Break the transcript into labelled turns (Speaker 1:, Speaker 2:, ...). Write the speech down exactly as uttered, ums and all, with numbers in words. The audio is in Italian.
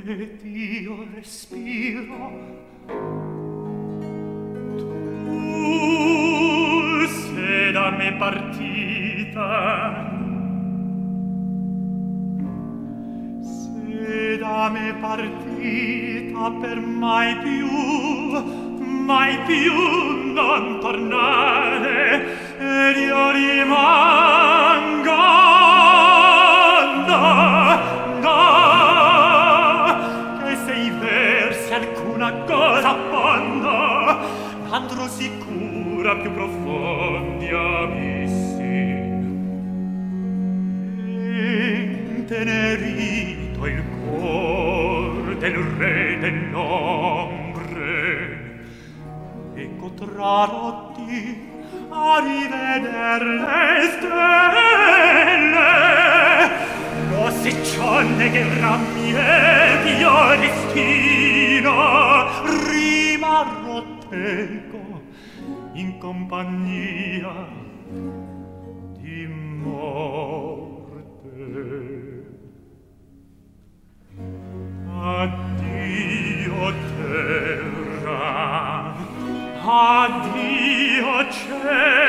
Speaker 1: ed io respiro. Tu sei da me partita, sei da me partita per mai più, mai più non tornare, ed io rimango. No, no, che se i versi alcuna cosa fanno, andrò sicura più profondi abissi. Intenerito il cor del re dell'ombre, ecco trarotti a riveder le stelle, lo siccionne che rammiedio destino rimarrò teco in compagnia di morte. Addio terra, addio cielo,